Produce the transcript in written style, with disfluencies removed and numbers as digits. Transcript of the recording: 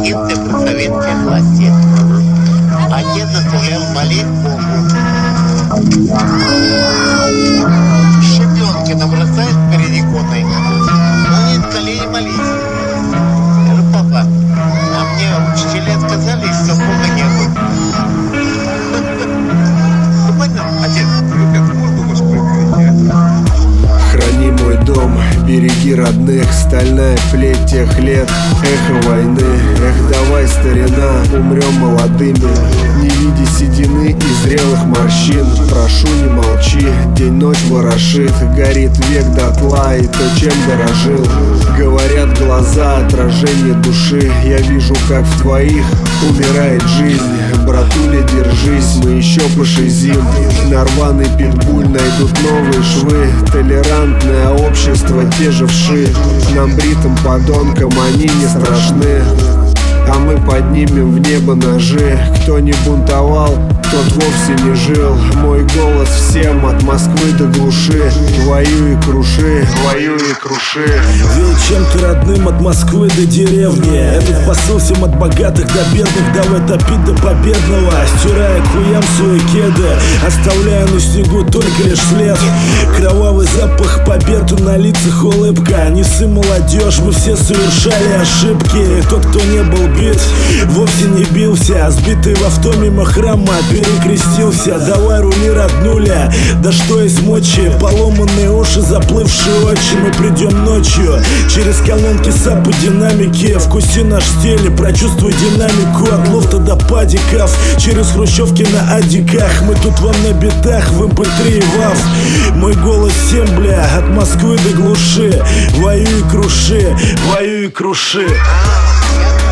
агенты при советской власти. Отец заставлял молить Богу. Щепленки набросает перед иконой. Ну нет, колени молись. Говорю, папа, а мне учителя сказали, что Бога нету. Ну понятно, отец. Ребят, можно воспроизведение? Храни мой дом, береги родных, стальная плеть тех лет, эхо войны. Эх, давай, старина, умрем молодыми, не видя седины и зрелых морщин. Прошу, не молчи, день-ночь ворошит, горит век дотла и то, чем дорожил. Говорят глаза, отражение души, я вижу, как в твоих умирает жизнь. Братуля, держись, мы еще пошизим. На рваный питбуль найдут новые швы. Толерантное общество, те же вши. Нам, бритым подонкам, они не страшны. А мы поднимем в небо ножи. Кто не бунтовал, тот вовсе не жил. Мой голос всем от Москвы до глуши. Воюй и круши, воюй и круши. Вей чем-то родным от Москвы до деревни. Этот посыл всем от богатых до бедных. Давай топить до победного, стирая к хуям свои кеды, оставляя на снегу только лишь след. Кровавый запах победы, на лицах улыбка. Несы, молодежь, мы все совершали ошибки. Тот, кто не был бит, вовсе не бился. Сбитый в авто мимо храма перекрестился. Давай рули, роднуля, да что есть мочи. Поломанные уши, заплывшие очи. Мы придем ночью через колонки САП и динамики. Вкуси наш стиль, прочувствуй динамику. От лофта до падиков, через хрущевки на адиках. Мы тут вам на битах, в MP3 и WAV. Мой голос всем, бля, от Москвы до глуши. Воюй и круши, воюй и круши.